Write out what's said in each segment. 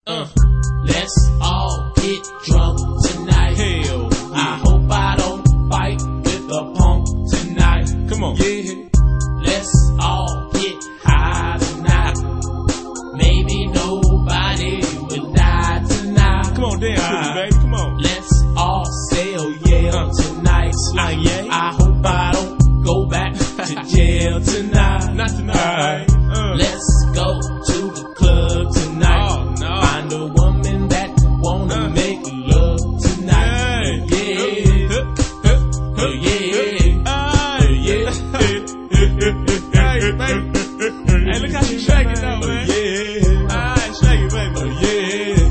Let's all get drunk tonight. Hell, yeah. I hope I don't fight with a punk tonight. Come on. Yeah. Let's all get high tonight. Maybe nobody will die tonight. Come on, dance with me, baby. Come on. Let's all sail tonight. Like, yeah. I hope I don't go back to jail tonight. Not tonight. Let's go to the club tonight. Oh, no. Find a woman that wanna make love tonight. Hey. Hey, baby. Hey, look how she shake it though, man. Alright, shake it, baby.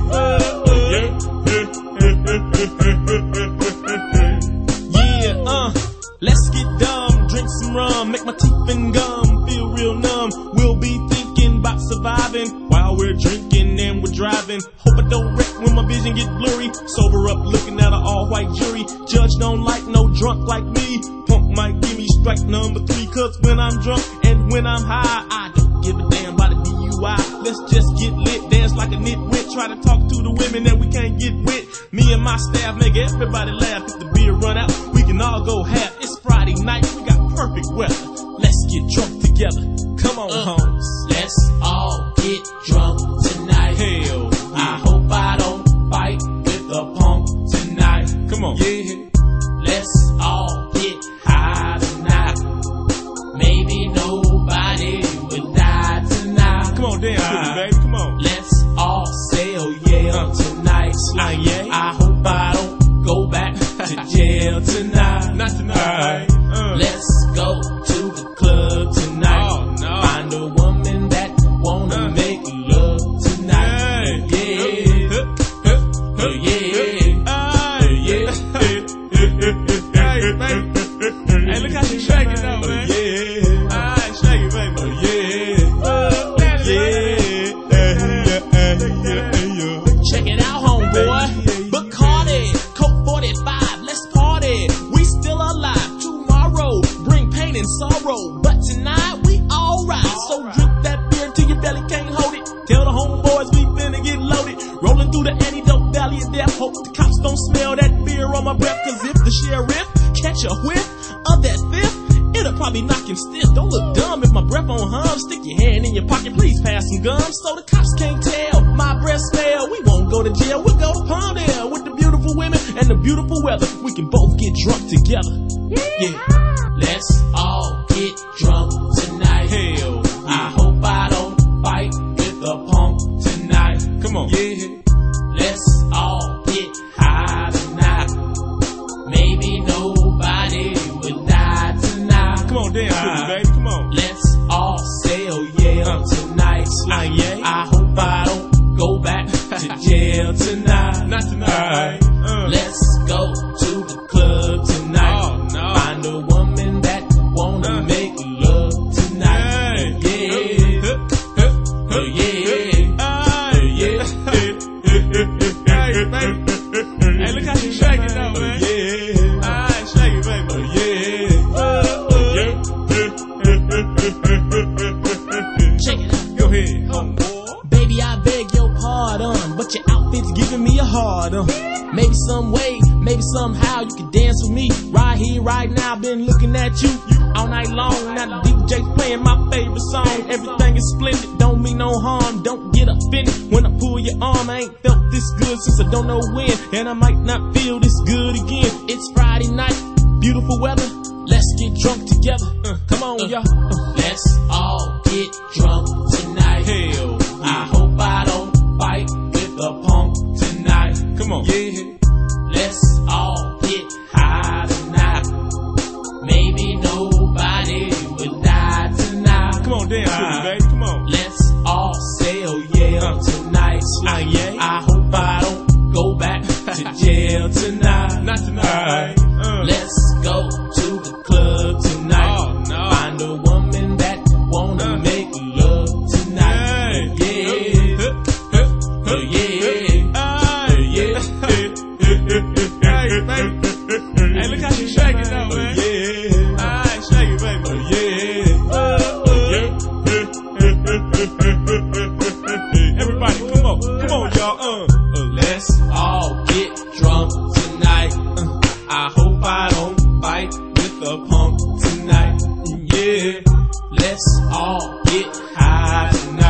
Let's get dumb, drink some rum, make my teeth and gum feel real numb. We'll be thinking about surviving while we're drinking and we're driving. Hope I don't wreck when my vision get blurry. Sober up, looking at an all-white jury. Judge don't like no drunk like me. Punk might give me strike number 3, 'cause when I'm drunk and when I'm high, I don't give a damn about a DUI. Let's just get lit, dance like a nitwit. Try to talk to the women that we can't get with. Me and my staff make everybody laugh. If the beer run out, we can all go half. It's Friday night, we got perfect weather. Let's get drunk together. Come on, homes. Let's all get drunk tonight. Hell, yeah. I hope I don't fight with a punk tonight. Come on. Yeah. Let's all get high tonight. Maybe nobody will die tonight. Come on, dance with me, baby. Come on. Let's all sail tonight. Like, yeah. I hope I don't go back to jail tonight. Not tonight. Let's go to the club tonight. Oh, no. Find a woman that wanna make love tonight. Hey. Hey, baby. Hey, look how she shake it though, man. Alright, shake it, baby. Check it out, homeboy. Bacardi, Coke 45, let's party. We still alive. Tomorrow bring pain and sorrow, but tonight we alright. So drink that beer till your belly can't hold it. Tell the homeboys we finna get loaded. Rolling through the antidote valley of death. Hope the cops don't smell that beer on my breath. 'Cause if the sheriff catch a whiff of that fifth, it'll probably knock him stiff. Don't look dumb if my breath on hum. Stick your hand in your pocket, please pass some gum, so the cops can't tell my breath smell. We won't go to jail, we'll go to Palmdale with the beautiful women and the beautiful weather. We can both get drunk together. Yeah. Let's all get drunk tonight. Hell, I hope I don't fight with a punk tonight. come on. Yeah. Let's all get high tonight. Maybe nobody will die tonight. Come on, dance with me, baby. Come on. Let's all sail tonight. Like, yeah. I hope I don't go back to jail tonight. Not tonight. Let's go to the club tonight. Oh, no. Find a woman that wanna make love tonight. Hey, baby. Hey, look how she shake it though, man. Alright, shake it, baby. Check it out. Go ahead, homeboy. Baby, I beg your pardon, but your outfit's giving me a hard on. Maybe some way, maybe somehow you can dance with me. Right here, right now, been looking at you all night long. Now the DJ's playing my favorite song. Everything is splendid, don't mean no harm. Don't get offended when I pull your arm. I ain't felt this good since I don't know when, and I might not feel this good again. It's Friday night, beautiful weather. Let's get drunk together. Come on, y'all. Let's all get drunk tonight. Hell, I hope I don't fight with a punk tonight. come on. Yeah. Let's all get high tonight. Maybe nobody will die tonight. Come on, dance with me, baby. Come on. Let's all sail tonight. Like, yeah. I hope I don't go back to jail tonight. Not tonight. Let's go to the club tonight. Oh, no. Find a woman that wanna make love tonight. Hey, baby. Hey, look how she shake it though, man. Alright, shake it, baby. Everybody, come on, y'all. Let's all get drunk tonight. I hope I don't fight with a punk tonight. Yeah, let's all get high tonight.